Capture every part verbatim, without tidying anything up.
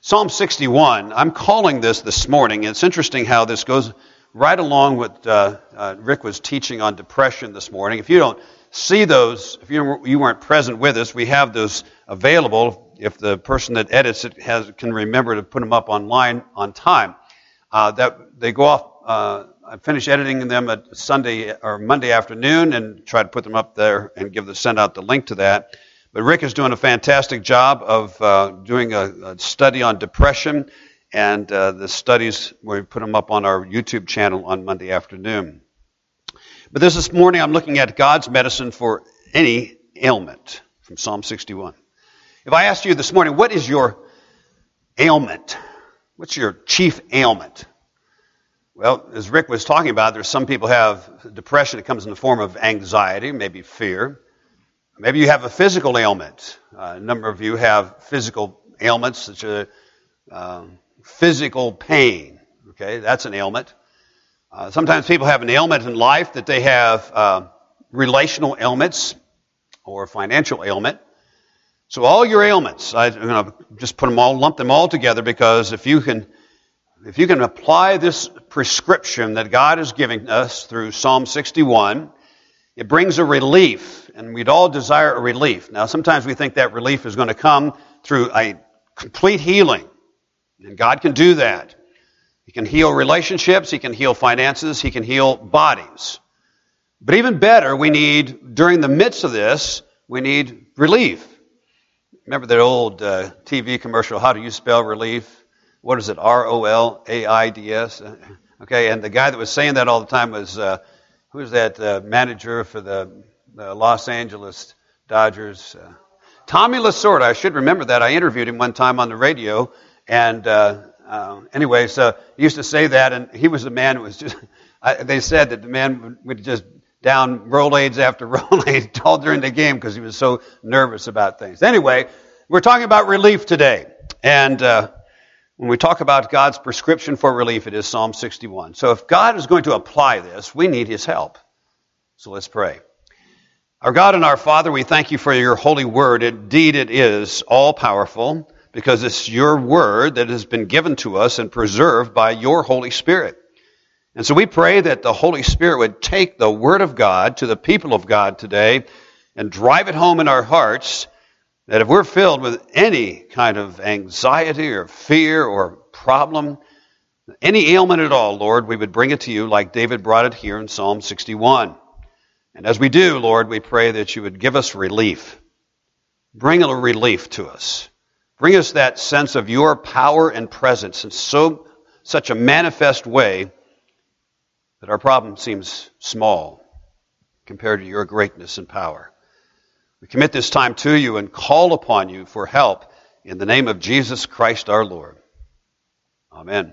Psalm sixty-one, I'm calling this this morning. It's interesting how this goes right along with uh, uh, Rick was teaching on depression this morning. If you don't see those, if you, you weren't present with us, we have those available. If the person that edits it has can remember to put them up online on time. Uh, that they go off, uh, I finish editing them at Sunday or Monday afternoon and try to put them up there and give the send out the link to that. But Rick is doing a fantastic job of uh, doing a, a study on depression, and uh, the studies, we put them up on our YouTube channel on Monday afternoon. But this, this morning I'm looking at God's medicine for any ailment from Psalm sixty-one. If I asked you this morning, what is your ailment? What's your chief ailment? Well, as Rick was talking about, there's some people have depression that comes in the form of anxiety, maybe fear. Maybe you have a physical ailment. Uh, a number of you have physical ailments, such as uh, physical pain. Okay, that's an ailment. Uh, sometimes people have an ailment in life that they have uh, relational ailments or financial ailment. So all your ailments, I'm going to just put them all, lump them all together, because if you can, if you can apply this prescription that God is giving us through Psalm sixty-one, it brings a relief, and we'd all desire a relief. Now, sometimes we think that relief is going to come through a complete healing, and God can do that. He can heal relationships, He can heal finances, He can heal bodies. But even better, we need, during the midst of this, we need relief. Remember that old uh, T V commercial, how do you spell relief? What is it, R O L A I D S? Okay, and the guy that was saying that all the time was... Uh, Who's that uh, manager for the, the Los Angeles Dodgers? Uh, Tommy Lasorda. I should remember that. I interviewed him one time on the radio. And uh, uh, anyway, so he used to say that, and he was the man who was just, I, they said that the man would, would just down Rolaids after Rolaids all during the game because he was so nervous about things. Anyway, we're talking about relief today. And uh, when we talk about God's prescription for relief, it is Psalm sixty-one. So if God is going to apply this, we need His help. So let's pray. Our God and our Father, we thank You for Your holy word. Indeed, it is all-powerful because it's Your word that has been given to us and preserved by Your Holy Spirit. And so we pray that the Holy Spirit would take the word of God to the people of God today and drive it home in our hearts, that if we're filled with any kind of anxiety or fear or problem, any ailment at all, Lord, we would bring it to You like David brought it here in Psalm sixty-one. And as we do, Lord, we pray that You would give us relief. Bring a relief to us. Bring us that sense of Your power and presence in so such a manifest way that our problem seems small compared to Your greatness and power. We commit this time to You and call upon You for help in the name of Jesus Christ our Lord. Amen.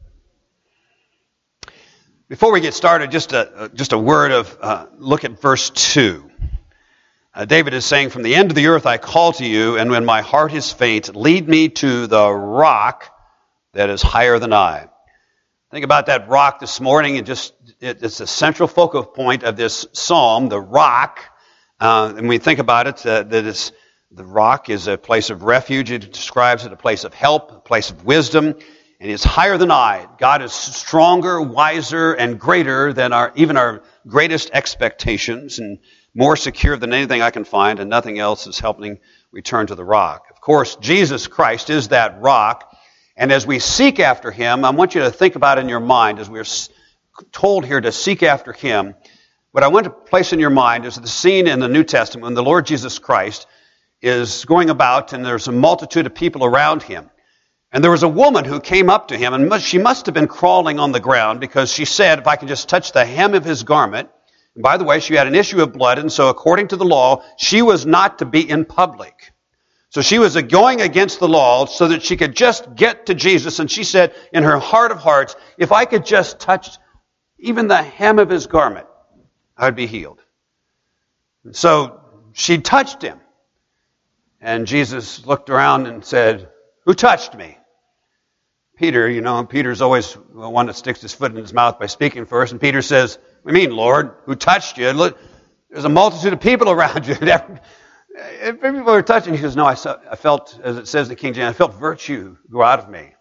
Before we get started, just a, just a word of uh, look at verse two. Uh, David is saying, from the end of the earth I call to You, and when my heart is faint, lead me to the rock that is higher than I. Think about that rock this morning, and just it, it's the central focal point of this psalm, the rock. Uh, and we think about it, uh, that it's, the rock is a place of refuge. It describes it a place of help, a place of wisdom, and it's higher than I. God is stronger, wiser, and greater than our even our greatest expectations, and more secure than anything I can find, and nothing else is helping return to the rock. Of course, Jesus Christ is that rock, and as we seek after Him, I want you to think about in your mind, as we're told here to seek after Him, what I want to place in your mind is the scene in the New Testament when the Lord Jesus Christ is going about and there's a multitude of people around Him. And there was a woman who came up to Him, and she must have been crawling on the ground because she said, if I can just touch the hem of His garment. And by the way, she had an issue of blood, and so according to the law, she was not to be in public. So she was going against the law so that she could just get to Jesus. And she said in her heart of hearts, if I could just touch even the hem of His garment, I would be healed. And so she touched Him. And Jesus looked around and said, who touched me? Peter, you know, Peter's always the one that sticks his foot in his mouth by speaking first. And Peter says, what do you mean, Lord? Who touched you? Look, there's a multitude of people around you. If people were touching, she goes, no, I, saw, I felt, as it says in the King James, I felt virtue go out of me.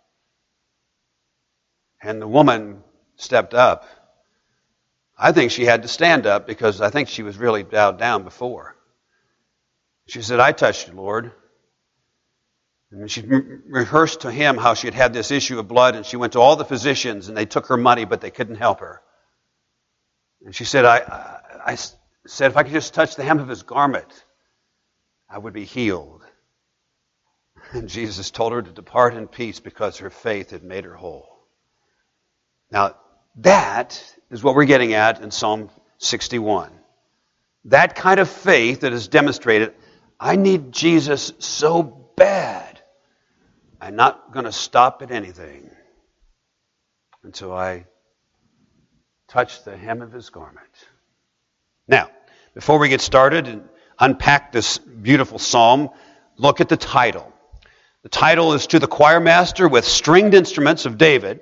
And the woman stepped up. I think she had to stand up because I think she was really bowed down before. She said, I touched you, Lord. And she rehearsed to him how she had had this issue of blood, and she went to all the physicians, and they took her money, but they couldn't help her. And she said, I, I, I said, if I could just touch the hem of his garment, I would be healed. And Jesus told her to depart in peace because her faith had made her whole. Now, that is what we're getting at in Psalm sixty-one. That kind of faith that is demonstrated, I need Jesus so bad, I'm not going to stop at anything until I touch the hem of his garment. Now, before we get started and unpack this beautiful psalm, look at the title. The title is To the Choir Master with Stringed Instruments of David.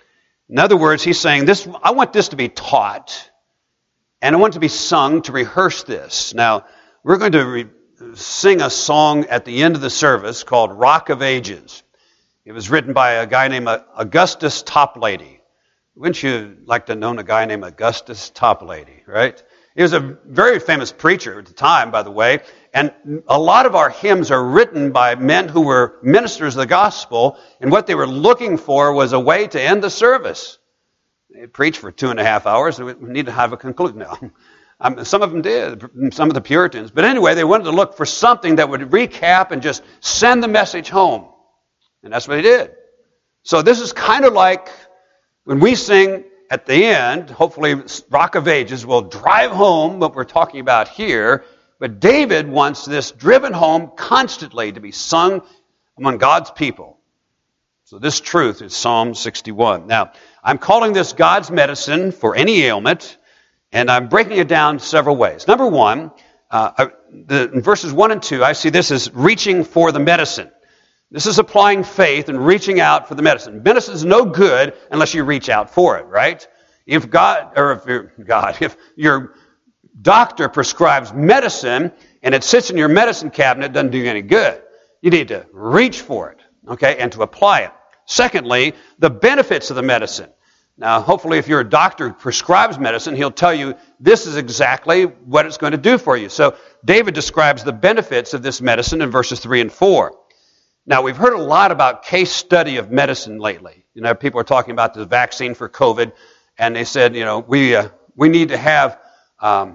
In other words, he's saying, "This. I want this to be taught, and I want it to be sung to rehearse this." Now, we're going to re- sing a song at the end of the service called Rock of Ages. It was written by a guy named Augustus Toplady. Wouldn't you like to know a guy named Augustus Toplady, right? He was a very famous preacher at the time, by the way, and a lot of our hymns are written by men who were ministers of the gospel, and what they were looking for was a way to end the service. They preached for two and a half hours, and we need to have a conclusion now. Um, some of them did, some of the Puritans. But anyway, they wanted to look for something that would recap and just send the message home. And that's what he did. So this is kind of like when we sing at the end, hopefully Rock of Ages will drive home what we're talking about here. But David wants this driven home constantly to be sung among God's people. So this truth is Psalm sixty-one. Now, I'm calling this God's medicine for any ailment, and I'm breaking it down several ways. Number one, uh, the, in verses one and two, I see this as reaching for the medicine. This is applying faith and reaching out for the medicine. Medicine is no good unless you reach out for it, right? If God, or if your God, if your doctor prescribes medicine and it sits in your medicine cabinet, it doesn't do you any good. You need to reach for it, okay, and to apply it. Secondly, the benefits of the medicine. Now, hopefully, if your doctor prescribes medicine, he'll tell you this is exactly what it's going to do for you. So David describes the benefits of this medicine in verses three and four. Now, we've heard a lot about case study of medicine lately. You know, people are talking about the vaccine for COVID, and they said, you know, we uh, we need to have um,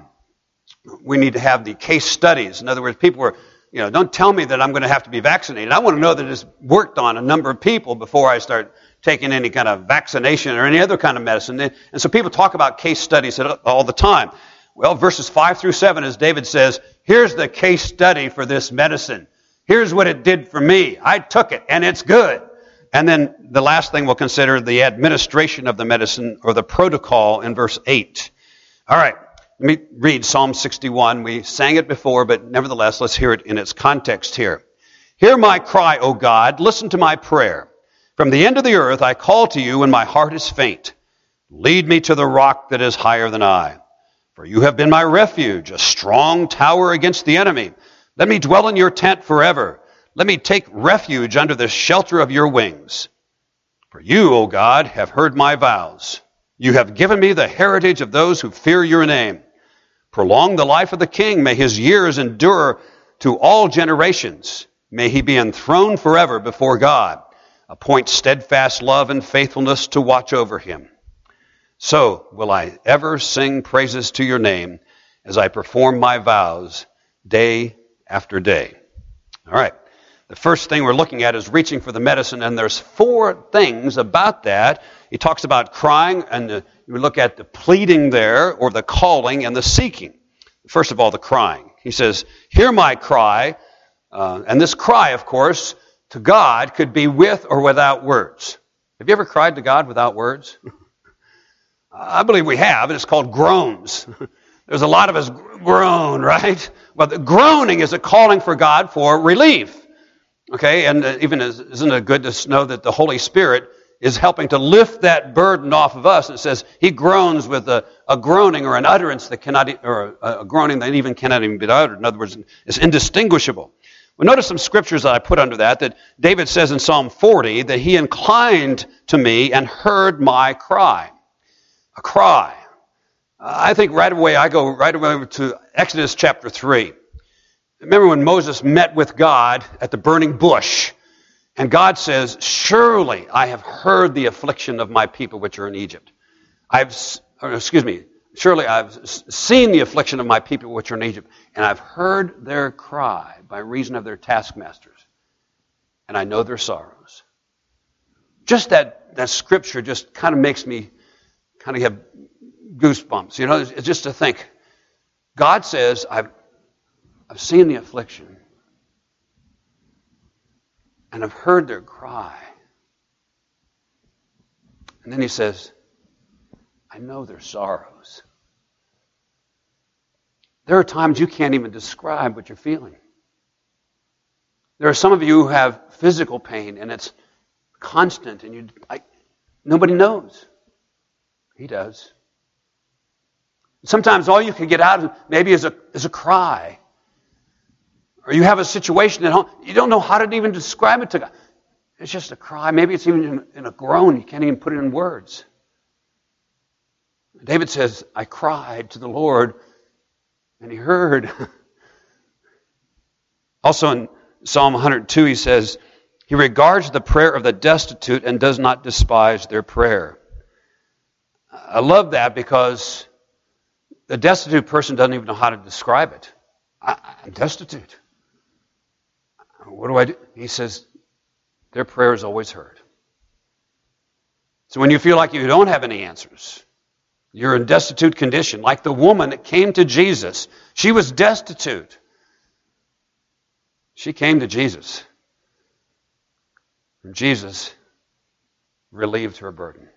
we need to have the case studies. In other words, people were, you know, don't tell me that I'm going to have to be vaccinated. I want to know that it's worked on a number of people before I start taking any kind of vaccination or any other kind of medicine. And so people talk about case studies all the time. Well, verses five through seven, as David says, here's the case study for this medicine. Here's what it did for me. I took it, and it's good. And then the last thing we'll consider the administration of the medicine, or the protocol, in verse eight. All right, let me read Psalm sixty-one. We sang it before, but nevertheless, let's hear it in its context here. Hear my cry, O God. Listen to my prayer. From the end of the earth I call to you when my heart is faint. Lead me to the rock that is higher than I. For you have been my refuge, a strong tower against the enemy. Let me dwell in your tent forever. Let me take refuge under the shelter of your wings. For you, O God, have heard my vows. You have given me the heritage of those who fear your name. Prolong the life of the king. May his years endure to all generations. May he be enthroned forever before God. Appoint steadfast love and faithfulness to watch over him. So will I ever sing praises to your name as I perform my vows day after day. All right. The first thing we're looking at is reaching for the medicine, and there's four things about that. He talks about crying, and the, we look at the pleading there, or the calling, and the seeking. First of all, the crying. He says, hear my cry. Uh, and this cry, of course, to God could be with or without words. Have you ever cried to God without words? I believe we have, and it's called groans. There's a lot of us groan, right? Well, the groaning is a calling for God for relief. Okay, and even isn't it good to know that the Holy Spirit is helping to lift that burden off of us. It says he groans with a, a groaning or an utterance that cannot, or a, a groaning that even cannot even be uttered. In other words, it's indistinguishable. Well, notice some scriptures that I put under that, that David says in Psalm forty that he inclined to me and heard my cry. A cry. I think right away I go right away to Exodus chapter three. Remember when Moses met with God at the burning bush, and God says, surely I have heard the affliction of my people which are in Egypt. I've, or excuse me, surely I've seen the affliction of my people which are in Egypt, and I've heard their cry by reason of their taskmasters, and I know their sorrows. Just that, that scripture just kind of makes me kind of have goosebumps. You know, it's just to think, God says, I've I've seen the affliction, and I've heard their cry. And then he says, I know their sorrows. There are times you can't even describe what you're feeling. There are some of you who have physical pain, and it's constant, and you, I, nobody knows. He does. Sometimes all you can get out of maybe is a, is a cry. Or you have a situation at home, you don't know how to even describe it to God. It's just a cry. Maybe it's even in, in a groan. You can't even put it in words. David says, I cried to the Lord, and he heard. Also in Psalm one hundred two, he says, he regards the prayer of the destitute and does not despise their prayer. I love that because the destitute person doesn't even know how to describe it. I, I'm destitute. What do I do? He says, their prayer is always heard. So when you feel like you don't have any answers, you're in destitute condition, like the woman that came to Jesus. She was destitute. She came to Jesus. And Jesus relieved her burden.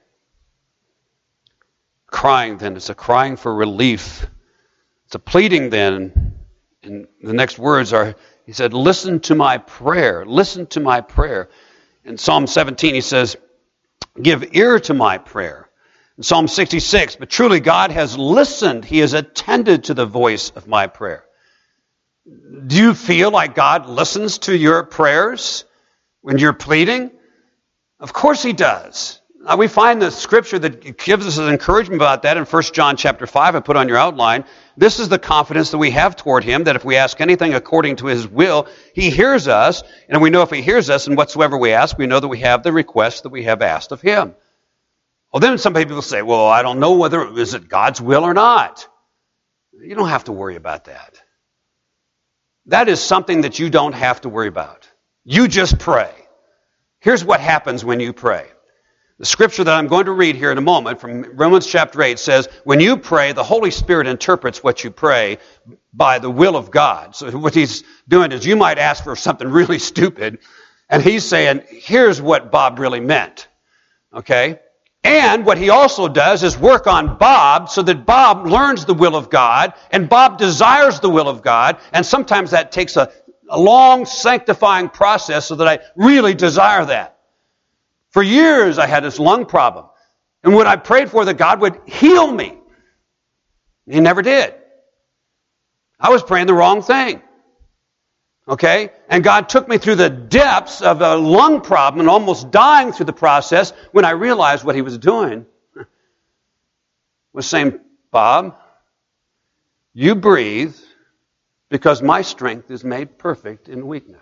Crying then, it's a crying for relief. It's a pleading then. And the next words are, he said, listen to my prayer. Listen to my prayer. In Psalm seventeen, he says, give ear to my prayer. In Psalm sixty-six, but truly God has listened. He has attended to the voice of my prayer. Do you feel like God listens to your prayers when you're pleading? Of course he does. Now we find the scripture that gives us an encouragement about that in First John chapter five, I put on your outline. This is the confidence that we have toward him, that if we ask anything according to his will, he hears us. And we know if he hears us, and whatsoever we ask, we know that we have the request that we have asked of him. Well, then some people say, well, I don't know whether is it God's will or not. You don't have to worry about that. That is something that you don't have to worry about. You just pray. Here's what happens when you pray. The scripture that I'm going to read here in a moment from Romans chapter eight says, when you pray, the Holy Spirit interprets what you pray by the will of God. So what he's doing is you might ask for something really stupid, and he's saying, here's what Bob really meant. Okay? And what he also does is work on Bob so that Bob learns the will of God, and Bob desires the will of God, and sometimes that takes a, a long sanctifying process so that I really desire that. For years I had this lung problem. And when I prayed for that God would heal me, he never did. I was praying the wrong thing. Okay? And God took me through the depths of a lung problem and almost dying through the process when I realized what he was doing was saying, Bob, you breathe because my strength is made perfect in weakness.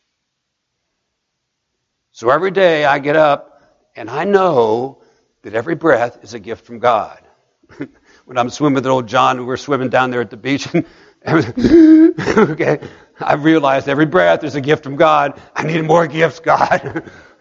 So every day I get up and I know that every breath is a gift from God. When I'm swimming with old John, we were swimming down there at the beach, and okay, I realized every breath is a gift from God. I need more gifts, God.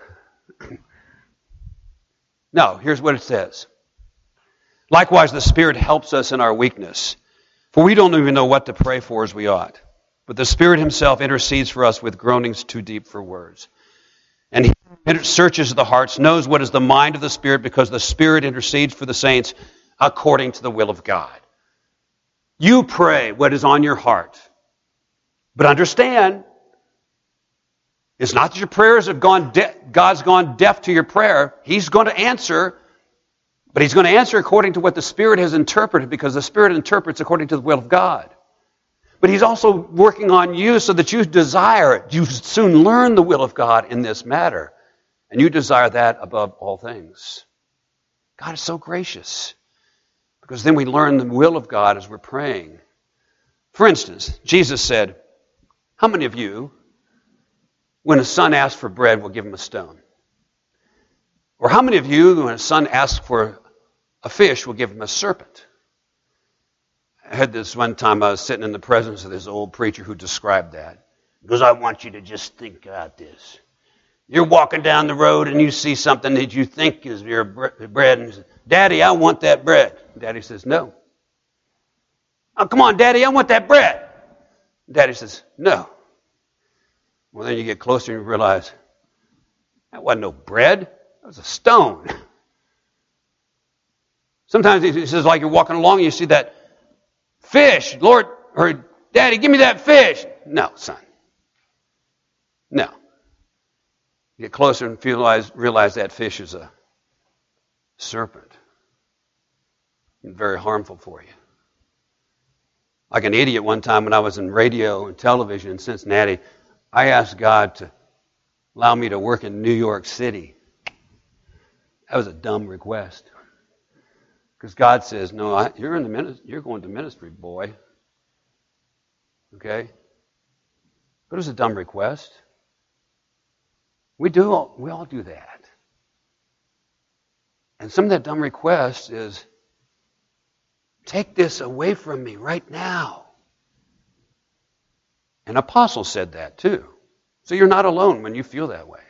No, here's what it says. Likewise, the Spirit helps us in our weakness, for we don't even know what to pray for as we ought. But the Spirit himself intercedes for us with groanings too deep for words. And he searches the hearts, knows what is the mind of the Spirit, because the Spirit intercedes for the saints according to the will of God. You pray what is on your heart. But understand, It's not that your prayers have gone, de- God's gone deaf to your prayer. He's going to answer, but He's going to answer according to what the Spirit has interpreted, because the Spirit interprets according to the will of God. But He's also working on you so that you desire it. You soon learn the will of God in this matter, and you desire that above all things. God is so gracious, because then we learn the will of God as we're praying. For instance, Jesus said, how many of you, when a son asks for bread, will give him a stone? Or how many of you, when a son asks for a fish, will give him a serpent? I had this one time, I was sitting in the presence of this old preacher who described that. He goes, I want you to just think about this. You're walking down the road and you see something that you think is your bread, and you say, Daddy, I want that bread. Daddy says, no. Oh, come on, Daddy, I want that bread. Daddy says, no. Well, then you get closer and you realize, that wasn't no bread. That was a stone. Sometimes he says, like you're walking along and you see that fish. Lord, or Daddy, give me that fish. No, son. No. You get closer and realize, realize that fish is a serpent. And very harmful for you. Like an idiot one time when I was in radio and television in Cincinnati, I asked God to allow me to work in New York City. That was a dumb request. Because God says, no, I, you're in the ministry, you're going to ministry, boy. Okay? But it was a dumb request. We do all, we all do that. And some of that dumb request is, take this away from me right now. An apostle said that too. So you're not alone when you feel that way.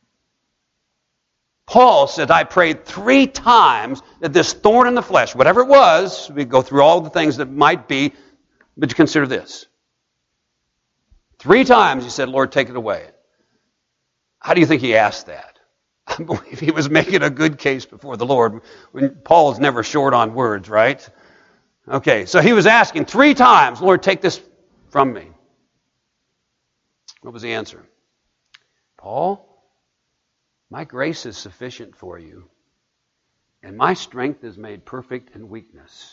Paul said, I prayed three times that this thorn in the flesh, whatever it was, we go through all the things that might be, but consider this. Three times he said, Lord, take it away. How do you think he asked that? I believe he was making a good case before the Lord. When Paul is never short on words, right? Okay, so he was asking three times, Lord, take this from me. What was the answer? Paul, my grace is sufficient for you, and my strength is made perfect in weakness.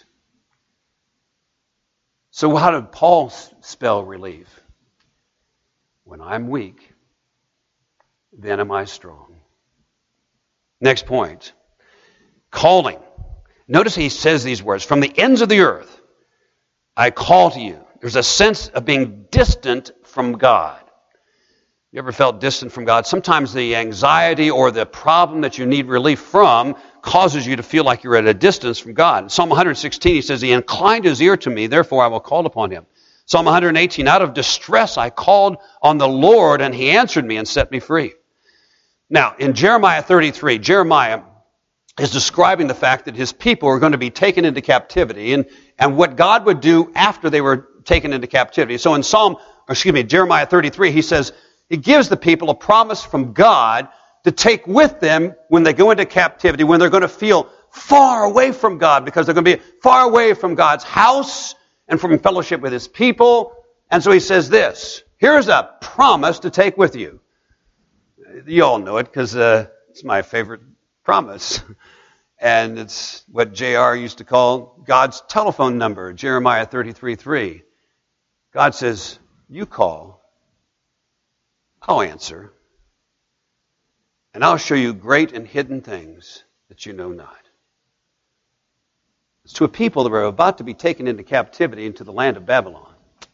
So how did Paul spell relief? When I'm weak, then am I strong. Next point. Calling. Notice he says these words, from the ends of the earth, I call to you. There's a sense of being distant from God. You ever felt distant from God? Sometimes the anxiety or the problem that you need relief from causes you to feel like you're at a distance from God. In Psalm one sixteen, he says, He inclined His ear to me, therefore I will call upon Him. Psalm one eighteen, out of distress I called on the Lord, and He answered me and set me free. Now, in Jeremiah thirty-three, Jeremiah is describing the fact that his people are going to be taken into captivity and, and what God would do after they were taken into captivity. So in Psalm, or excuse me, Jeremiah thirty-three, he says, He gives the people a promise from God to take with them when they go into captivity, when they're going to feel far away from God, because they're going to be far away from God's house and from fellowship with His people. And so he says this, here's a promise to take with you. You all know it because uh, it's my favorite promise. And it's what J R used to call God's telephone number, Jeremiah thirty-three three. God says, you call, I'll answer, and I'll show you great and hidden things that you know not. It's to a people that were about to be taken into captivity into the land of Babylon.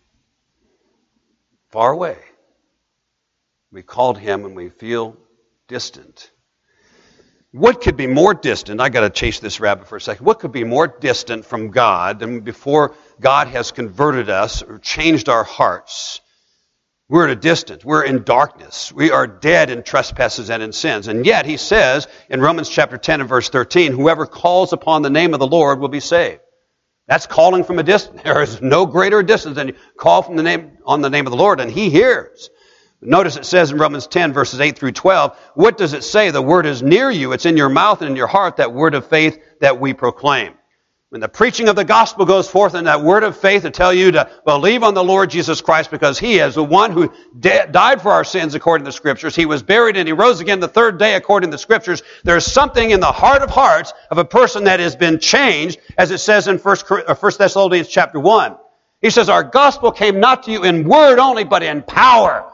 Far away. We called Him and we feel distant. What could be more distant? I got to chase this rabbit for a second. What could be more distant from God than before God has converted us or changed our hearts? We're at a distance. We're in darkness. We are dead in trespasses and in sins. And yet, he says in Romans chapter ten and verse thirteen, whoever calls upon the name of the Lord will be saved. That's calling from a distance. There is no greater distance than you call from the name on the name of the Lord, and He hears. Notice it says in Romans ten, verses eight through twelve, what does it say? The word is near you. It's in your mouth and in your heart, that word of faith that we proclaim. When the preaching of the gospel goes forth in that word of faith to tell you to believe on the Lord Jesus Christ because He is the one who de- died for our sins according to the Scriptures. He was buried and He rose again the third day according to the Scriptures. There's something in the heart of hearts of a person that has been changed, as it says in First Thessalonians chapter one. He says, our gospel came not to you in word only, but in power.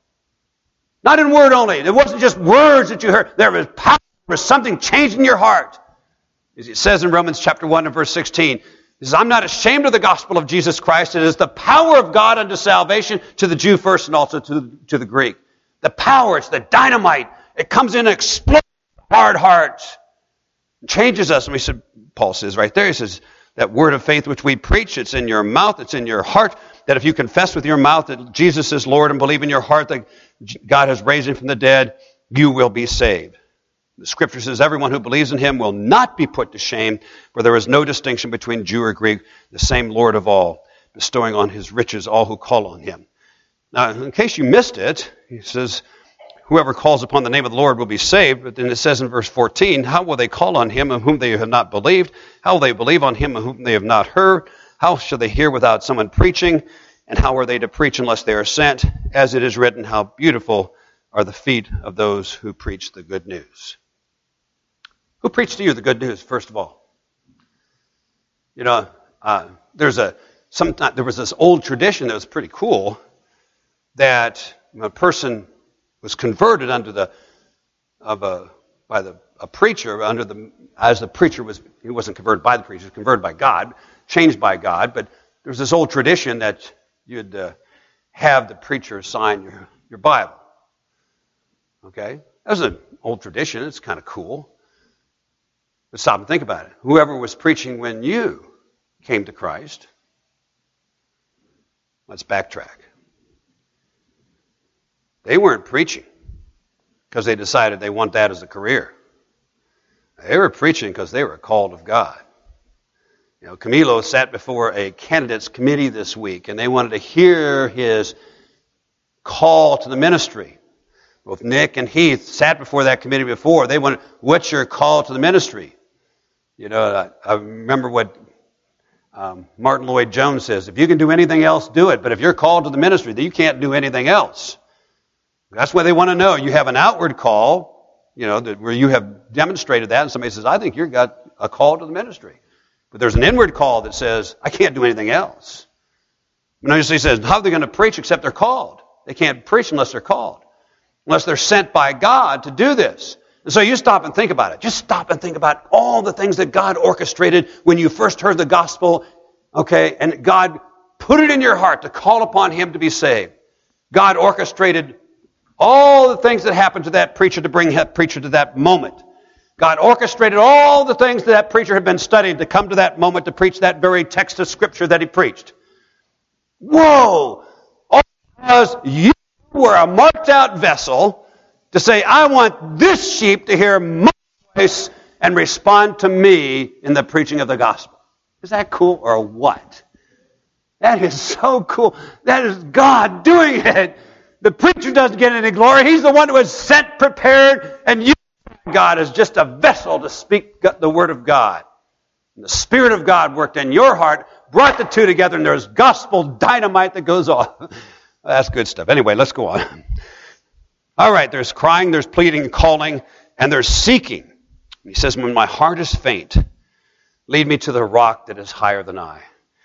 Not in word only. It wasn't just words that you heard. There was power. There was something changed in your heart. As it says in Romans chapter one and verse sixteen, it says, I'm not ashamed of the gospel of Jesus Christ. It is the power of God unto salvation to the Jew first and also to, to the Greek. The power, it's the dynamite. It comes in and explodes hard hearts. It changes us. And we said, Paul says right there, he says, that word of faith which we preach, it's in your mouth, it's in your heart, that if you confess with your mouth that Jesus is Lord and believe in your heart that God has raised Him from the dead, you will be saved. The Scripture says everyone who believes in Him will not be put to shame, for there is no distinction between Jew or Greek, the same Lord of all, bestowing on His riches all who call on Him. Now, in case you missed it, he says, whoever calls upon the name of the Lord will be saved. But then it says in verse fourteen, how will they call on Him of whom they have not believed? How will they believe on Him of whom they have not heard? How shall they hear without someone preaching? And how are they to preach unless they are sent? As it is written, how beautiful are the feet of those who preach the good news. Who preached to you the good news, first of all? You know, uh, there's a some, there was this old tradition that was pretty cool that a person was converted under the of a by the a preacher under the as the preacher was he wasn't converted by the preacher, he was converted by God, changed by God. But there was this old tradition that you'd uh, have the preacher sign your your Bible. Okay, that was an old tradition. It's kind of cool. But stop and think about it. Whoever was preaching when you came to Christ, let's backtrack. They weren't preaching because they decided they want that as a career. They were preaching because they were called of God. You know, Camilo sat before a candidates committee this week, and they wanted to hear his call to the ministry. Both Nick and Heath sat before that committee before. They wanted, what's your call to the ministry? You know, I, I remember what um, Martin Lloyd-Jones says, if you can do anything else, do it. But if you're called to the ministry, then you can't do anything else. That's what they want to know. You have an outward call, you know, that, where you have demonstrated that, and somebody says, I think you've got a call to the ministry. But there's an inward call that says, I can't do anything else. And notice he says, how are they going to preach except they're called? They can't preach unless they're called, unless they're sent by God to do this. And so you stop and think about it. Just stop and think about all the things that God orchestrated when you first heard the gospel, okay, and God put it in your heart to call upon Him to be saved. God orchestrated all the things that happened to that preacher to bring that preacher to that moment. God orchestrated all the things that that preacher had been studying to come to that moment to preach that very text of Scripture that he preached. Whoa! All because you were a marked out vessel to say, I want this sheep to hear my voice and respond to me in the preaching of the gospel. Is that cool or what? That is so cool. That is God doing it. The preacher doesn't get any glory. He's the one who is sent, prepared, and you, God, is just a vessel to speak the word of God. And the Spirit of God worked in your heart, brought the two together, and there's gospel dynamite that goes off. That's good stuff. Anyway, let's go on. All right, there's crying, there's pleading, calling, and there's seeking. He says, when my heart is faint, lead me to the rock that is higher than I.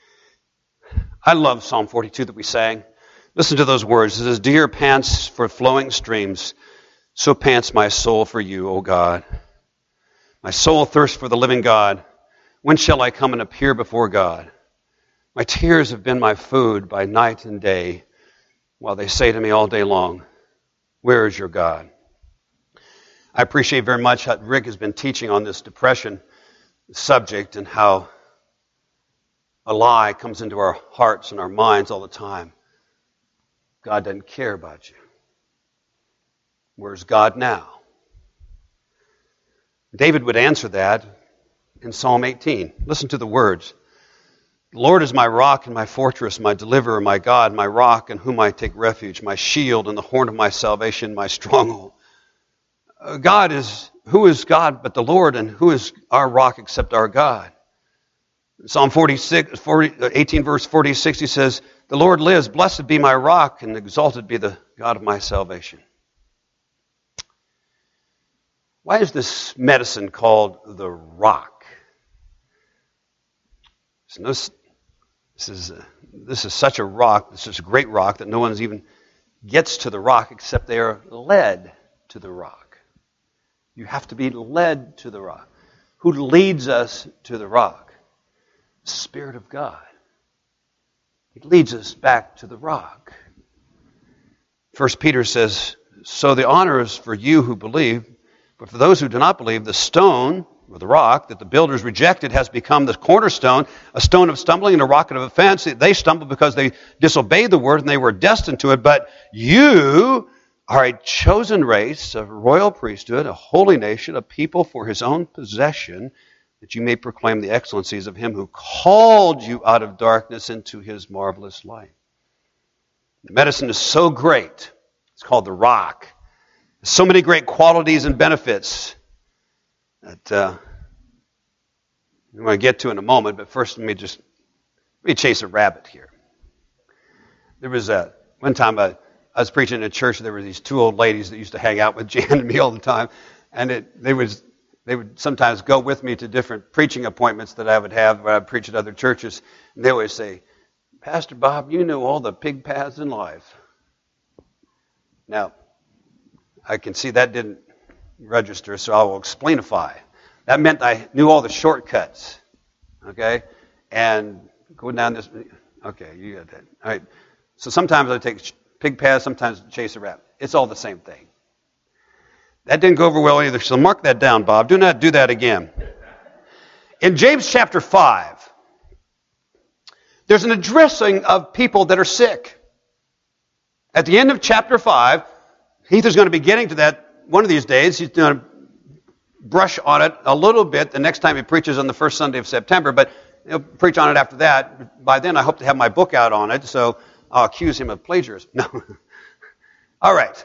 I love Psalm forty-two that we sang. Listen to those words. It says, deer pants for flowing streams, so pants my soul for you, O God. My soul thirsts for the living God. When shall I come and appear before God? My tears have been my food by night and day, while they say to me all day long, where is your God? I appreciate very much how Rick has been teaching on this depression subject and how a lie comes into our hearts and our minds all the time. God doesn't care about you. Where's God now? David would answer that in Psalm eighteen. Listen to the words. The Lord is my rock and my fortress, my deliverer, my God, my rock in whom I take refuge, my shield and the horn of my salvation, my stronghold. Uh, God is, who is God but the Lord, and who is our rock except our God? Psalm forty-six, forty, eighteen, verse forty-six, he says, "The Lord lives, blessed be my rock, and exalted be the God of my salvation." Why is this medicine called the rock? This is, a, this is such a rock, this is a great rock that no one even gets to the rock except they are led to the rock. You have to be led to the rock. Who leads us to the rock? The Spirit of God. He leads us back to the rock. First Peter says, "So the honor is for you who believe, but for those who do not believe, the stone, or the rock, that the builders rejected has become the cornerstone, a stone of stumbling and a rock of offense. They stumbled because they disobeyed the word and they were destined to it. But you are a chosen race, a royal priesthood, a holy nation, a people for his own possession, that you may proclaim the excellencies of him who called you out of darkness into his marvelous light." The medicine is so great. It's called the rock. So many great qualities and benefits that uh, I'm going to get to in a moment, but first let me just let me chase a rabbit here. There was a, one time I, I was preaching in a church, there were these two old ladies that used to hang out with Jan and me all the time, and it, they, was, they would sometimes go with me to different preaching appointments that I would have when I would preach at other churches, and they always say, "Pastor Bob, you know all the pig paths in life." Now, I can see that didn't register, so I will explainify. That meant I knew all the shortcuts, okay? And going down this, okay, you got that. All right. So sometimes I take pig paths, sometimes chase a rabbit. It's all the same thing. That didn't go over well either, so mark that down, Bob. Do not do that again. In James chapter five, there's an addressing of people that are sick. At the end of chapter five, Heath is going to be getting to that one of these days. He's going to brush on it a little bit the next time he preaches on the first Sunday of September, but he'll preach on it after that. By then, I hope to have my book out on it, so I'll accuse him of plagiarism. No. All right.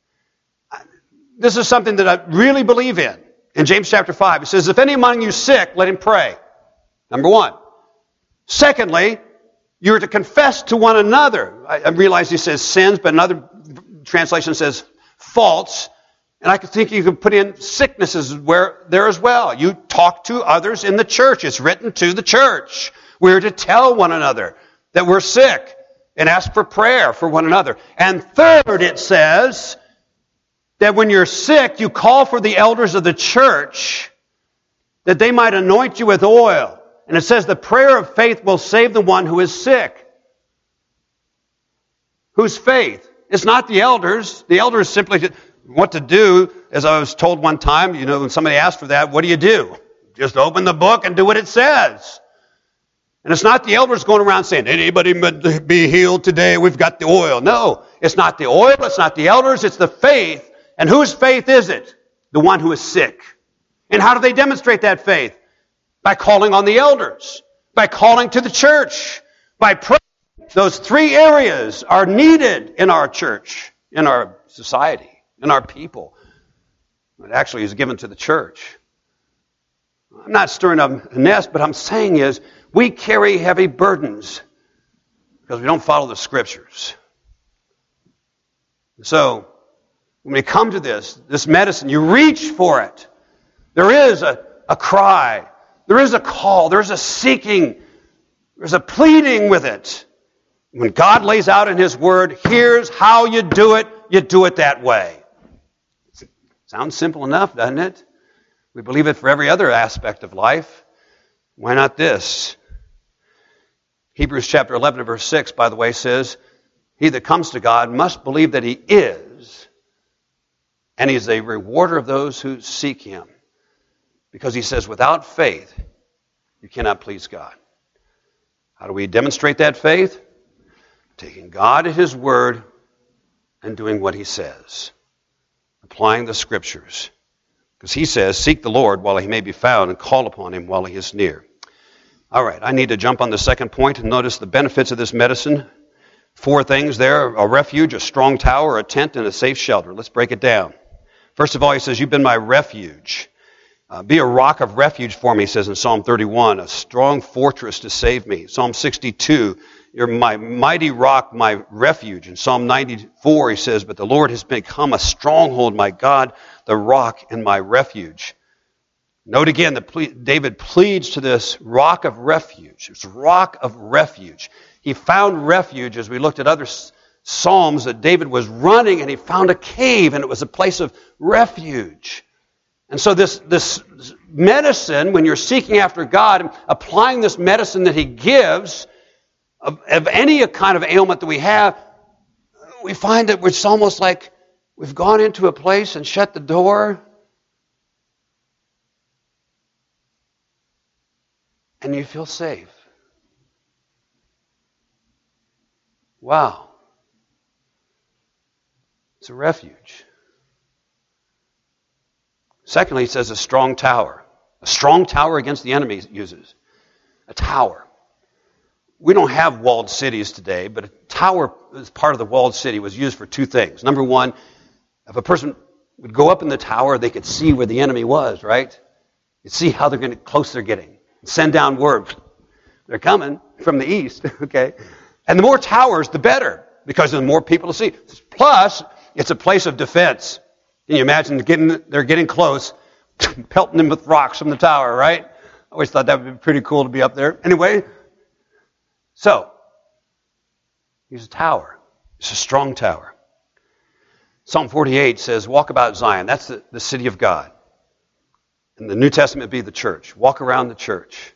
This is something that I really believe in. In James chapter five, it says, "If any among you is sick, let him pray." Number one. Secondly, you're to confess to one another. I, I realize he says sins, but another translation says faults. And I think you can put in sicknesses where there as well. You talk to others in the church. It's written to the church. We're to tell one another that we're sick and ask for prayer for one another. And third, it says that when you're sick, you call for the elders of the church that they might anoint you with oil. And it says the prayer of faith will save the one who is sick. Whose faith? It's not the elders. The elders simply what to do. As I was told one time, you know, when somebody asked for that, what do you do? Just open the book and do what it says. And it's not the elders going around saying, "Anybody be healed today? We've got the oil." No, it's not the oil. It's not the elders. It's the faith. And whose faith is it? The one who is sick. And how do they demonstrate that faith? By calling on the elders. By calling to the church. By praying. Those three areas are needed in our church, in our society, in our people. It actually is given to the church. I'm not stirring up a nest, but I'm saying is we carry heavy burdens because we don't follow the Scriptures. So when we come to this, this medicine, you reach for it. There is a, a cry. There is a call. There's a seeking. There's a pleading with it. When God lays out in His Word, here's how you do it, you do it that way. Sounds simple enough, doesn't it? We believe it for every other aspect of life. Why not this? Hebrews chapter eleven and verse six, by the way, says, "He that comes to God must believe that He is, and He is a rewarder of those who seek Him." Because He says, without faith, you cannot please God. How do we demonstrate that faith? Taking God at His Word and doing what He says. Applying the Scriptures. Because He says, "Seek the Lord while He may be found, and call upon Him while He is near." All right, I need to jump on the second point and notice the benefits of this medicine. Four things there: a refuge, a strong tower, a tent, and a safe shelter. Let's break it down. First of all, He says, "You've been my refuge." Uh, be a rock of refuge for me, he says in Psalm thirty-one, a strong fortress to save me. Psalm sixty-two, you're my mighty rock, my refuge. In Psalm ninety-four, he says, but the Lord has become a stronghold, my God, the rock and my refuge. Note again that David pleads to this rock of refuge. It's rock of refuge. He found refuge as we looked at other Psalms that David was running and he found a cave and it was a place of refuge. And so this, this medicine, when you're seeking after God and applying this medicine that he gives of, of any kind of ailment that we have, we find that it's almost like we've gone into a place and shut the door and you feel safe. Wow. It's a refuge. Secondly, he says a strong tower. A strong tower against the enemy uses. A tower. We don't have walled cities today, but a tower as part of the walled city was used for two things. Number one, if a person would go up in the tower, they could see where the enemy was, right? You'd see how they're getting close they're getting. Send down word. They're coming from the east, okay? And the more towers, the better, because there's more people to see. Plus, it's a place of defense. Can you imagine getting, they're getting close, pelting them with rocks from the tower, right? I always thought that would be pretty cool to be up there. Anyway, so, he's a tower. It's a strong tower. Psalm forty-eight says, walk about Zion. That's the, the city of God. In the New Testament, it'd be the church. Walk around the church.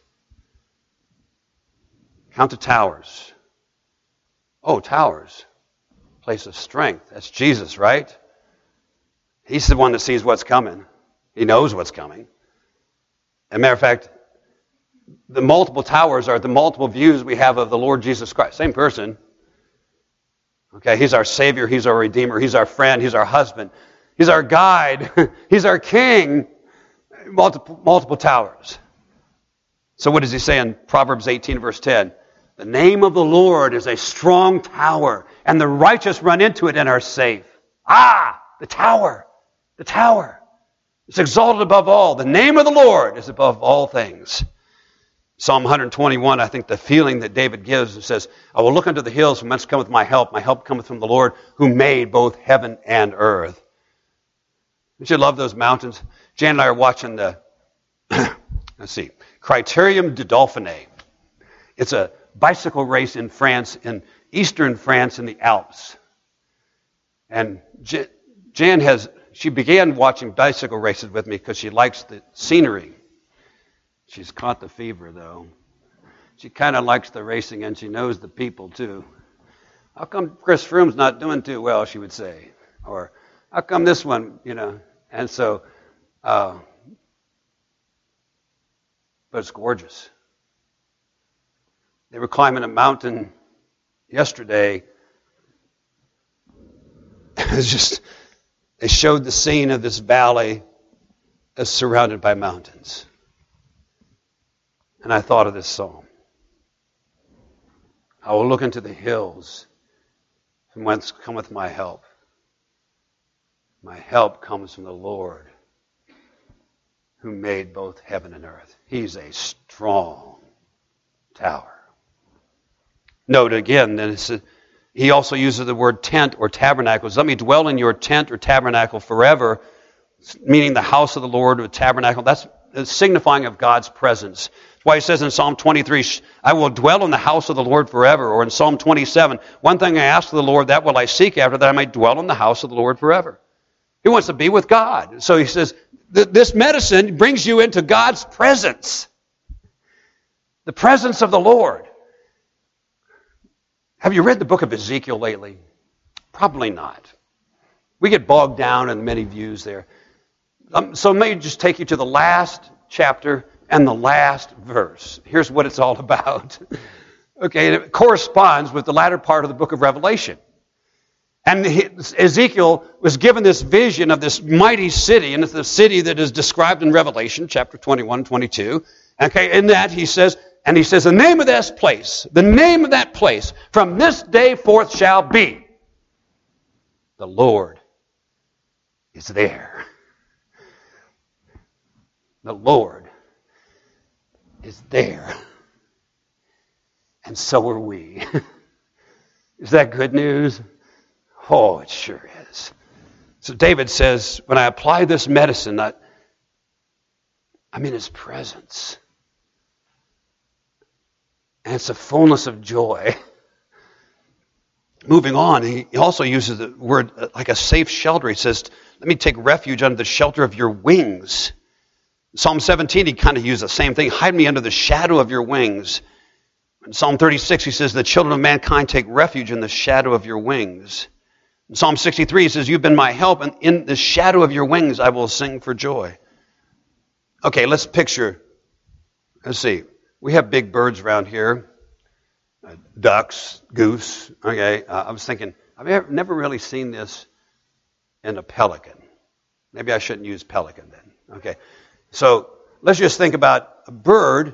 Count the towers. Oh, towers. Place of strength. That's Jesus, right? He's the one that sees what's coming. He knows what's coming. As a matter of fact, the multiple towers are the multiple views we have of the Lord Jesus Christ. Same person. Okay, he's our Savior. He's our Redeemer. He's our friend. He's our husband. He's our guide. He's our King. Multiple, multiple towers. So what does he say in Proverbs eighteen, verse ten? The name of the Lord is a strong tower, and the righteous run into it and are safe. Ah, the tower, the tower. It's exalted above all. The name of the Lord is above all things. Psalm one twenty-one, I think the feeling that David gives, it says, I will look unto the hills from whence cometh my help. My help cometh from the Lord who made both heaven and earth. Don't you love those mountains? Jan and I are watching the, let's see, Criterium du Dauphiné. It's a bicycle race in France, in eastern France in the Alps. And Jan has, she began watching bicycle races with me because she likes the scenery. She's caught the fever, though. She kind of likes the racing, and she knows the people, too. How come Chris Froome's not doing too well, she would say. Or, how come this one, you know. And so, uh, but it's gorgeous. They were climbing a mountain yesterday. It's just, they showed the scene of this valley as surrounded by mountains. And I thought of this psalm. I will look into the hills from whence cometh my help. My help comes from the Lord who made both heaven and earth. He's a strong tower. Note again that it's a, he also uses the word tent or tabernacle. Let me dwell in your tent or tabernacle forever, meaning the house of the Lord or tabernacle. That's signifying of God's presence. That's why he says in Psalm twenty-three, I will dwell in the house of the Lord forever. Or in Psalm twenty-seven, one thing I ask of the Lord, that will I seek after, that I may dwell in the house of the Lord forever. He wants to be with God. So he says, this medicine brings you into God's presence. The presence of the Lord. Have you read the book of Ezekiel lately? Probably not. We get bogged down in many views there. Um, so let me just take you to the last chapter and the last verse. Here's what it's all about. Okay, and it corresponds with the latter part of the book of Revelation. And Ezekiel was given this vision of this mighty city, and it's the city that is described in Revelation, chapter twenty-one, twenty-two. Okay, in that he says, and he says, the name of this place, the name of that place, from this day forth shall be, the Lord is there. The Lord is there. And so are we. Is that good news? Oh, it sure is. So David says, when I apply this medicine, I, I'm in his presence. And it's a fullness of joy. Moving on, he also uses the word like a safe shelter. He says, let me take refuge under the shelter of your wings. Psalm seventeen, he kind of used the same thing. Hide me under the shadow of your wings. In Psalm thirty-six, he says, the children of mankind take refuge in the shadow of your wings. In Psalm sixty-three, he says, you've been my help, and in the shadow of your wings I will sing for joy. Okay, let's picture. Let's see. We have big birds around here. Uh, ducks, goose. Okay, uh, I was thinking, I've ever, never really seen this in a pelican. Maybe I shouldn't use pelican then. Okay. So let's just think about a bird.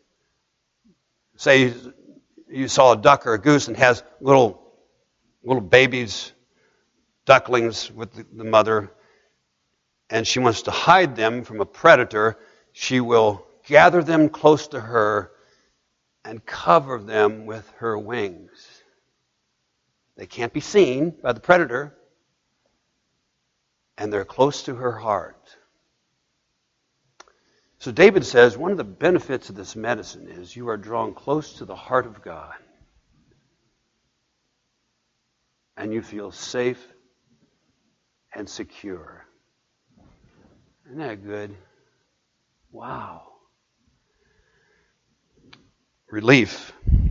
Say you saw a duck or a goose and has little little babies, ducklings with the, the mother, and she wants to hide them from a predator. She will gather them close to her and cover them with her wings. They can't be seen by the predator, and they're close to her heart. So David says one of the benefits of this medicine is you are drawn close to the heart of God. And you feel safe and secure. Isn't that good? Wow. Relief.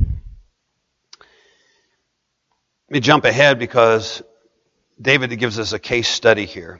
Let me jump ahead because David gives us a case study here.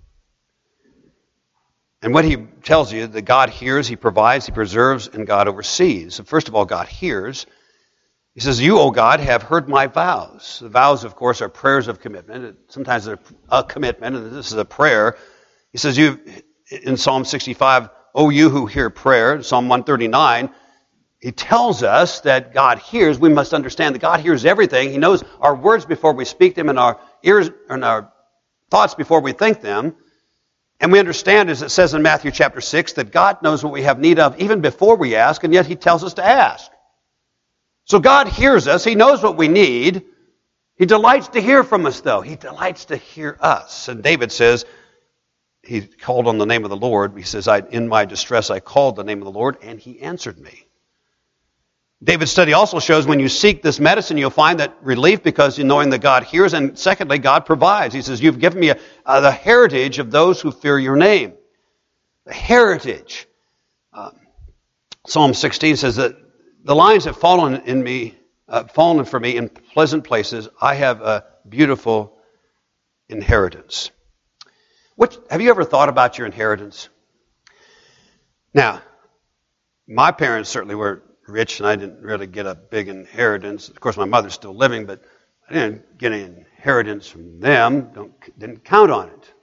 And what he tells you, that God hears, he provides, he preserves, and God oversees. So first of all, God hears. He says, you, O God, have heard my vows. The vows, of course, are prayers of commitment. Sometimes they're a commitment, and this is a prayer. He says, you, in Psalm sixty-five, O you who hear prayer, Psalm one thirty-nine, he tells us that God hears. We must understand that God hears everything. He knows our words before we speak them, and our ears and our thoughts before we think them. And we understand, as it says in Matthew chapter six, that God knows what we have need of even before we ask, and yet he tells us to ask. So God hears us. He knows what we need. He delights to hear from us, though. He delights to hear us. And David says, he called on the name of the Lord. He says, I, in my distress I called the name of the Lord, and he answered me. David's study also shows when you seek this medicine, you'll find that relief because you're knowing that God hears, and secondly, God provides. He says, you've given me a, uh, the heritage of those who fear your name. The heritage. Uh, Psalm sixteen says that the lines have fallen in me, uh, fallen for me in pleasant places. I have a beautiful inheritance. What, have you ever thought about your inheritance? Now, my parents certainly were rich, and I didn't really get a big inheritance. Of course, my mother's still living, but I didn't get any inheritance from them. Don't, didn't count on it.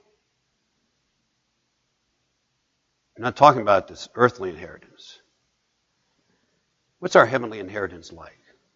I'm not talking about this earthly inheritance. What's our heavenly inheritance like?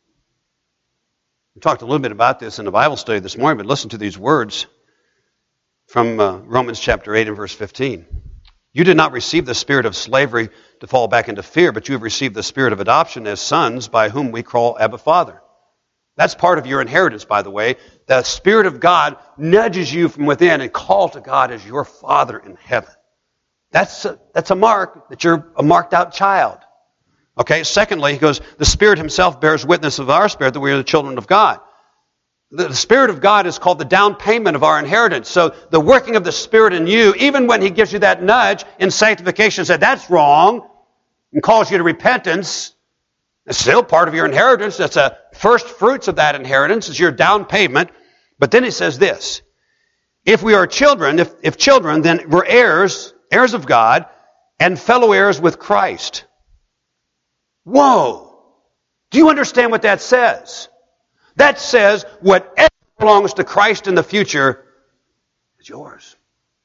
We talked a little bit about this in the Bible study this morning, but listen to these words from uh, Romans chapter eight and verse fifteen. You did not receive the spirit of slavery to fall back into fear, but you have received the spirit of adoption as sons, by whom we call Abba Father. That's part of your inheritance, by the way. The Spirit of God nudges you from within and calls to God as your Father in heaven. That's a, that's a mark that you're a marked out child. Okay, secondly, he goes, the Spirit himself bears witness of our spirit that we are the children of God. The Spirit of God is called the down payment of our inheritance. So the working of the Spirit in you, even when he gives you that nudge in sanctification, said that's wrong, and calls you to repentance, it's still part of your inheritance. That's a first fruits of that inheritance. It's your down payment. But then he says this, if we are children, if, if children, then we're heirs, heirs of God, and fellow heirs with Christ. Whoa! Do you understand what that says? That says whatever belongs to Christ in the future is yours.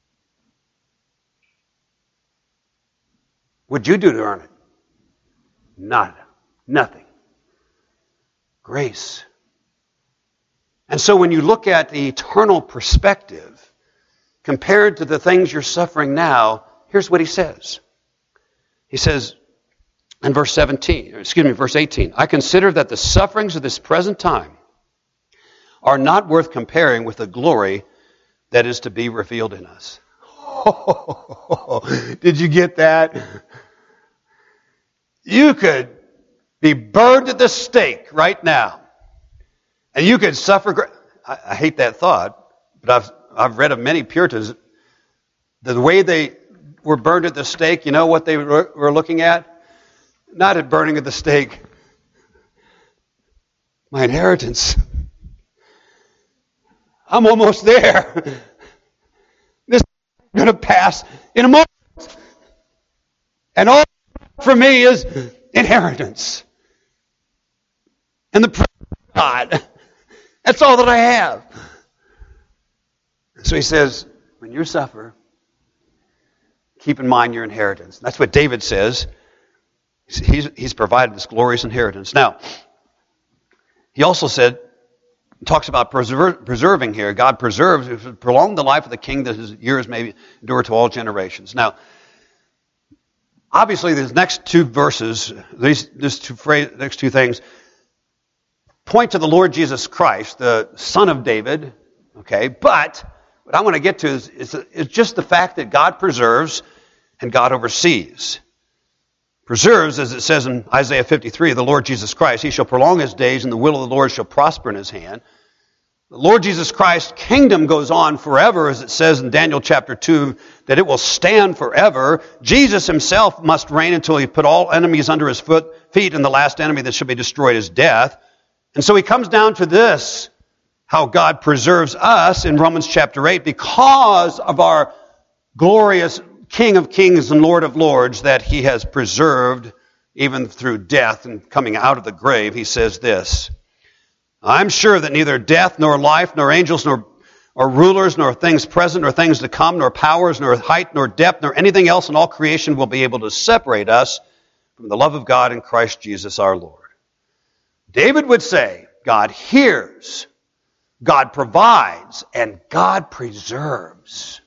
What'd you do to earn it? Nada. Nothing. Grace. And so when you look at the eternal perspective, compared to the things you're suffering now, here's what he says. he says in verse seventeen, or excuse me, verse eighteen, I consider that the sufferings of this present time are not worth comparing with the glory that is to be revealed in us. Did you get that? You could be burned at the stake right now, and you could suffer. I, I hate that thought, but I've I've read of many Puritans. The way they were burned at the stake, you know what they were, were looking at? Not at burning at the stake. My inheritance. I'm almost there. This is going to pass in a moment. And all for me is inheritance. And the presence of God. That's all that I have. So he says, when you suffer, keep in mind your inheritance. That's what David says. He's, he's provided this glorious inheritance. Now, he also said, talks about preserve, preserving here. God preserves, prolong the life of the king that his years may endure to all generations. Now, obviously, these next two verses, these, these two phrase, next two things, point to the Lord Jesus Christ, the Son of David. Okay, but what I want to get to is, is, is just the fact that God preserves and God oversees. Preserves, as it says in Isaiah fifty-three, the Lord Jesus Christ. He shall prolong his days, and the will of the Lord shall prosper in his hand. The Lord Jesus Christ's kingdom goes on forever, as it says in Daniel chapter two, that it will stand forever. Jesus himself must reign until he put all enemies under his foot, feet, and the last enemy that shall be destroyed is death. And so he comes down to this, how God preserves us in Romans chapter eight because of our glorious King of kings and Lord of lords that he has preserved even through death and coming out of the grave. He says this, I'm sure that neither death nor life nor angels nor or rulers nor things present nor things to come nor powers nor height nor depth nor anything else in all creation will be able to separate us from the love of God in Christ Jesus our Lord. David would say, God hears, God provides, and God preserves.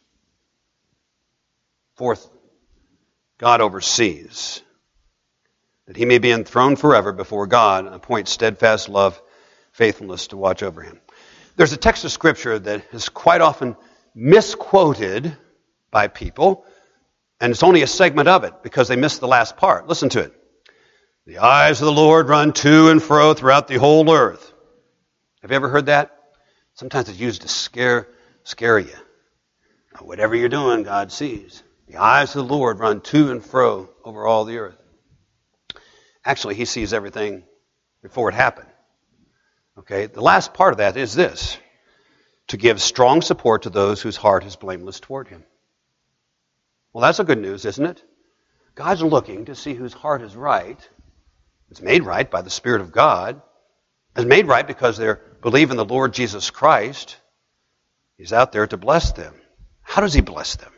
Fourth, God oversees, that he may be enthroned forever before God and appoint steadfast love, faithfulness to watch over him. There's a text of Scripture that is quite often misquoted by people, and it's only a segment of it because they missed the last part. Listen to it. The eyes of the Lord run to and fro throughout the whole earth. Have you ever heard that? Sometimes it's used to scare, scare you. Now, whatever you're doing, God sees. The eyes of the Lord run to and fro over all the earth. Actually, he sees everything before it happened. Okay, the last part of that is this, to give strong support to those whose heart is blameless toward him. Well, that's a good news, isn't it? God's looking to see whose heart is right. It's made right by the Spirit of God. It's made right because they believe in the Lord Jesus Christ. He's out there to bless them. How does he bless them?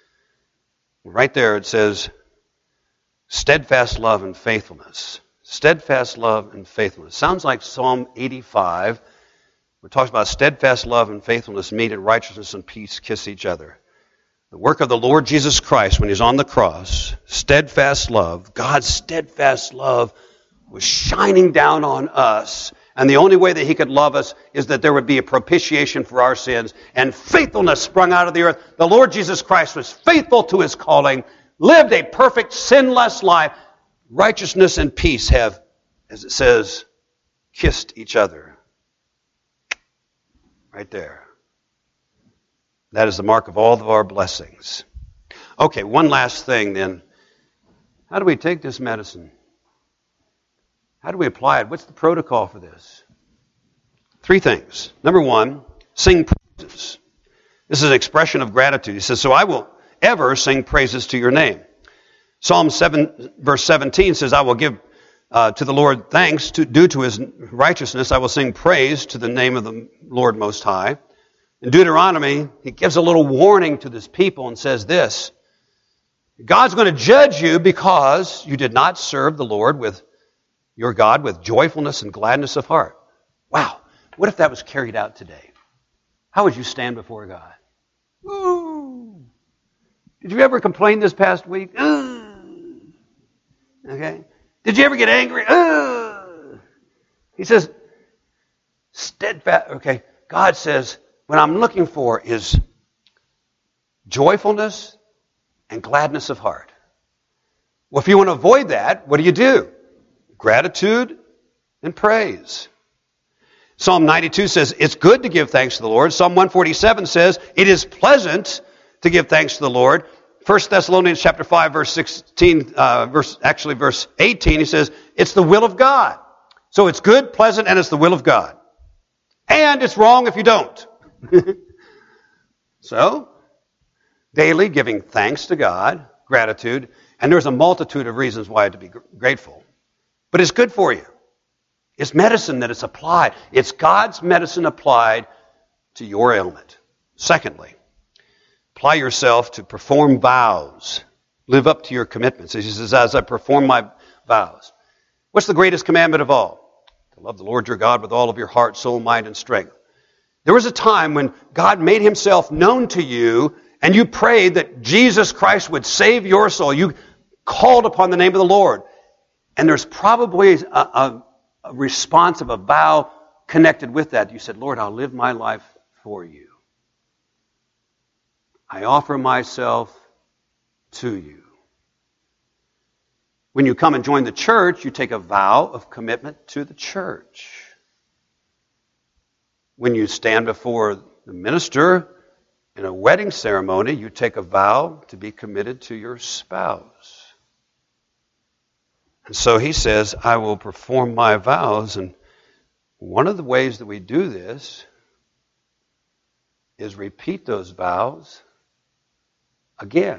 Right there it says, steadfast love and faithfulness. Steadfast love and faithfulness. Sounds like Psalm eighty-five, where it talks about steadfast love and faithfulness meet in righteousness and peace kiss each other. The work of the Lord Jesus Christ when he's on the cross, steadfast love, God's steadfast love was shining down on us. And the only way that he could love us is that there would be a propitiation for our sins. And faithfulness sprung out of the earth. The Lord Jesus Christ was faithful to his calling, lived a perfect, sinless life. Righteousness and peace have, as it says, kissed each other. Right there. That is the mark of all of our blessings. Okay, one last thing then. How do we take this medicine? How do we apply it? What's the protocol for this? Three things. Number one, sing praises. This is an expression of gratitude. He says, so I will ever sing praises to your name. Psalm seven, verse seventeen says, I will give uh, to the Lord thanks to, due to his righteousness. I will sing praise to the name of the Lord Most High. In Deuteronomy, he gives a little warning to this people and says this, God's going to judge you because you did not serve the Lord with your God with joyfulness and gladness of heart. Wow. What if that was carried out today? How would you stand before God? Ooh. Did you ever complain this past week? Ooh. Okay? Did you ever get angry? Ugh. He says, steadfast. Okay, God says, what I'm looking for is joyfulness and gladness of heart. Well, if you want to avoid that, what do you do? Gratitude and praise. Psalm ninety-two says, it's good to give thanks to the Lord. Psalm one forty-seven says, it is pleasant to give thanks to the Lord. First Thessalonians chapter five, verse sixteen, uh, verse actually verse eighteen, he says, it's the will of God. So it's good, pleasant, and it's the will of God. And it's wrong if you don't. So, daily giving thanks to God, gratitude, and there's a multitude of reasons why to be grateful. But it's good for you. It's medicine that is applied. It's God's medicine applied to your ailment. Secondly, apply yourself to perform vows. Live up to your commitments. He says, as I perform my vows. What's the greatest commandment of all? To love the Lord your God with all of your heart, soul, mind, and strength. There was a time when God made himself known to you and you prayed that Jesus Christ would save your soul. You called upon the name of the Lord. And there's probably a, a, a response of a vow connected with that. You said, Lord, I'll live my life for you. I offer myself to you. When you come and join the church, you take a vow of commitment to the church. When you stand before the minister in a wedding ceremony, you take a vow to be committed to your spouse. And so he says, I will perform my vows. And one of the ways that we do this is repeat those vows again,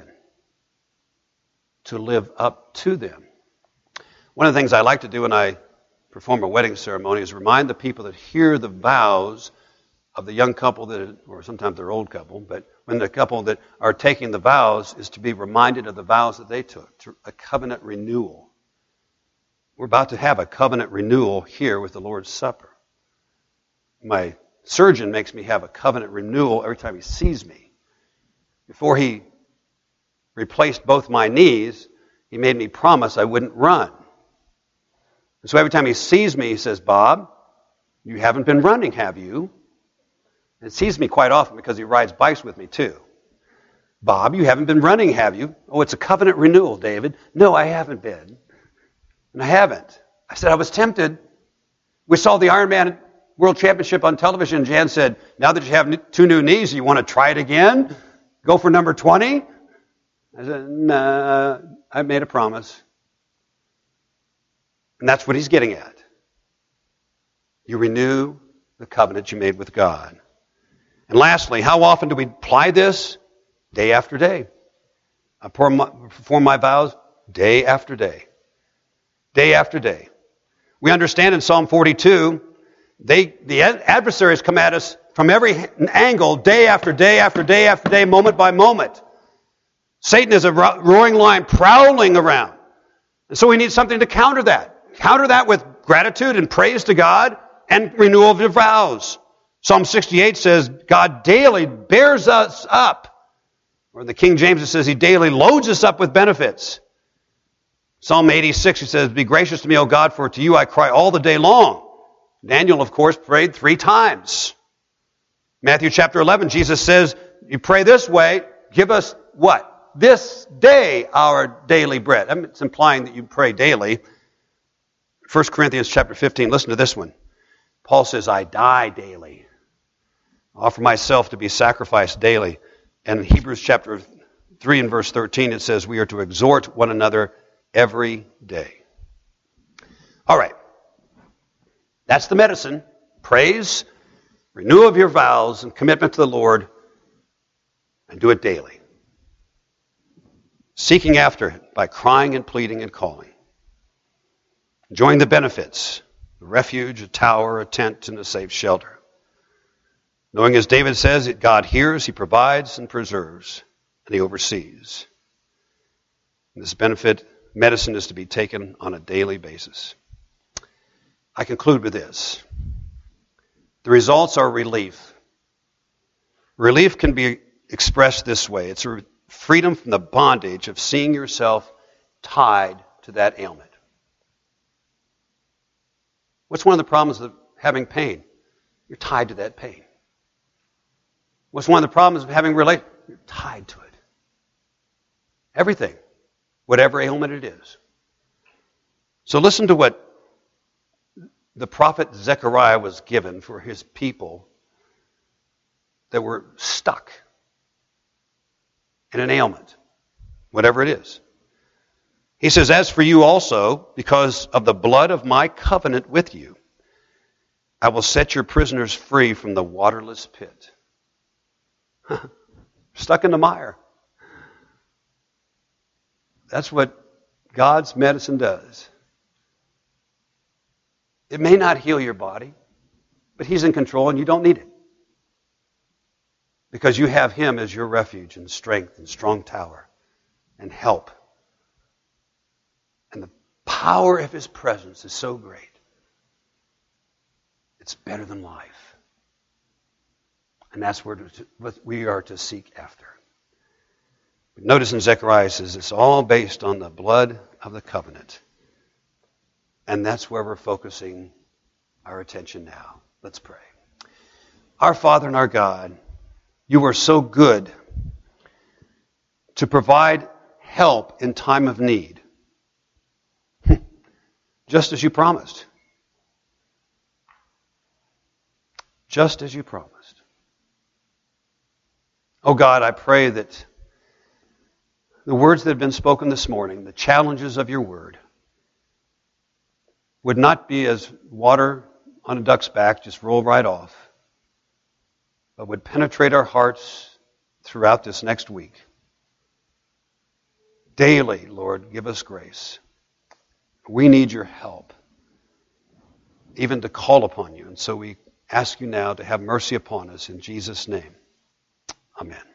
to live up to them. One of the things I like to do when I perform a wedding ceremony is remind the people that hear the vows of the young couple, that, or sometimes they're old couple, but when the couple that are taking the vows is to be reminded of the vows that they took, to a covenant renewal. We're about to have a covenant renewal here with the Lord's Supper. My surgeon makes me have a covenant renewal every time he sees me. Before he replaced both my knees, he made me promise I wouldn't run. And so every time he sees me, he says, Bob, you haven't been running, have you? And he sees me quite often because he rides bikes with me too. Bob, you haven't been running, have you? Oh, it's a covenant renewal, David. No, I haven't been. And I haven't. I said, I was tempted. We saw the Ironman World Championship on television. Jan said, now that you have two new knees, you want to try it again? Go for number twenty? I said, nah, I made a promise. And that's what he's getting at. You renew the covenant you made with God. And lastly, how often do we apply this? Day after day. I perform my vows day after day. Day after day. We understand in Psalm forty-two, they, the adversaries come at us from every angle, day after day after day after day, moment by moment. Satan is a roaring lion prowling around. And so we need something to counter that. Counter that with gratitude and praise to God and renewal of your vows. Psalm sixty-eight says, God daily bears us up. Or in the King James it says, he daily loads us up with benefits. Psalm eighty-six, he says, be gracious to me, O God, for to you I cry all the day long. Daniel, of course, prayed three times. Matthew chapter eleven, Jesus says, you pray this way, give us what? This day our daily bread. I mean, it's implying that you pray daily. First Corinthians chapter fifteen, listen to this one. Paul says, I die daily. I offer myself to be sacrificed daily. And in Hebrews chapter three and verse thirteen, it says, we are to exhort one another every day. All right. That's the medicine. Praise, renewal of your vows, and commitment to the Lord, and do it daily. Seeking after it by crying and pleading and calling. Enjoying the benefits, a refuge, a tower, a tent, and a safe shelter. Knowing, as David says, that God hears, he provides and preserves, and he oversees. And this benefit, medicine, is to be taken on a daily basis. I conclude with this. The results are relief. Relief can be expressed this way. It's a freedom from the bondage of seeing yourself tied to that ailment. What's one of the problems of having pain? You're tied to that pain. What's one of the problems of having relate? You're tied to it. Everything, whatever ailment it is. So listen to what the prophet Zechariah was given for his people that were stuck in an ailment, whatever it is. He says, as for you also, because of the blood of my covenant with you, I will set your prisoners free from the waterless pit. Stuck in the mire. That's what God's medicine does. It may not heal your body, but He's in control and you don't need it. Because you have Him as your refuge and strength and strong tower and help. And the power of His presence is so great. It's better than life. And that's what we are to seek after. But notice in Zechariah it says it's all based on the blood of the covenant. And that's where we're focusing our attention now. Let's pray. Our Father and our God, you are so good to provide help in time of need. Just as you promised. Just as you promised. Oh God, I pray that the words that have been spoken this morning, the challenges of your word, would not be as water on a duck's back, just roll right off, but would penetrate our hearts throughout this next week. Daily, Lord, give us grace. We need your help, even to call upon you. And so we ask you now to have mercy upon us in Jesus' name. Amen.